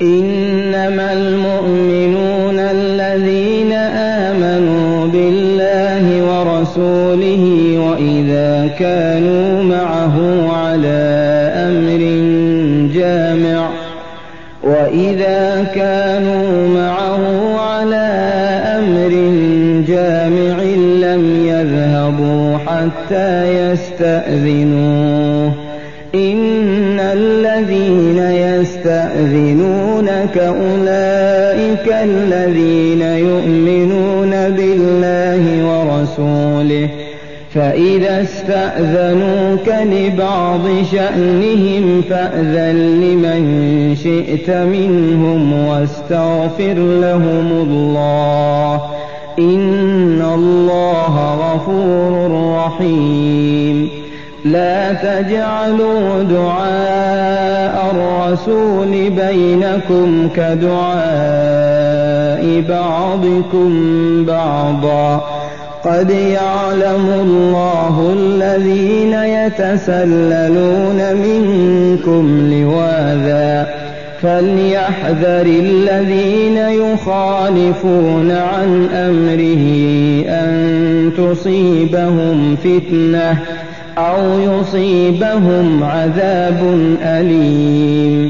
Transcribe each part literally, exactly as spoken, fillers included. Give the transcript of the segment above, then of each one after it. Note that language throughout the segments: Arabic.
إنما المؤمنون الذين آمنوا بالله ورسوله وإذا كانوا معه على أمر جامع وإذا كانوا معه على أمر جامع لم يذهبوا حتى يستأذنوه إن الذين يستأذنونك أولئك الذين يؤمنون بالله ورسوله فإذا استأذنوك لبعض شأنهم فأذن لمن شئت منهم واستغفر لهم الله إن الله غفور رحيم لا تجعلوا دعاء الرسول بينكم كدعاء بعضكم بعضا قد يعلم الله الذين يتسللون منكم لواذا فليحذر الذين يخالفون عن أمره أن تصيبهم فتنة أو يصيبهم عذاب أليم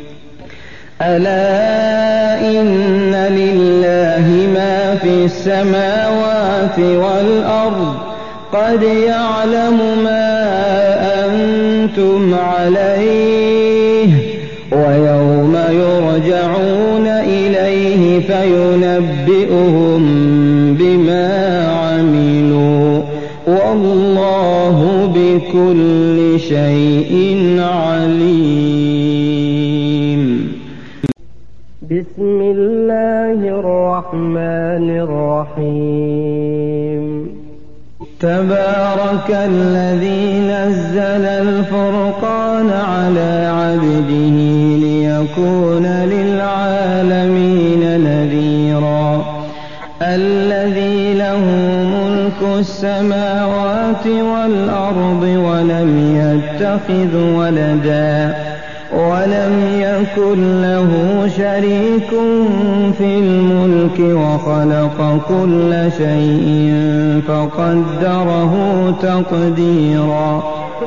ألا إن لله ما في السماوات والأرض قد يعلم ما أنتم عليه ويوم يرجعون إليه فينبئهم بما عملوا والله بكل شيء عليم. بسم الله الرحمن الرحيم. تبارك الذي نزل الفرقان على عبده ليكون للعالمين نذيرا الذي له ملك السماوات والأرض ولم يتخذ ولدا ولم يكن له شريك في الملك وخلق كل شيء فقدره تقديرا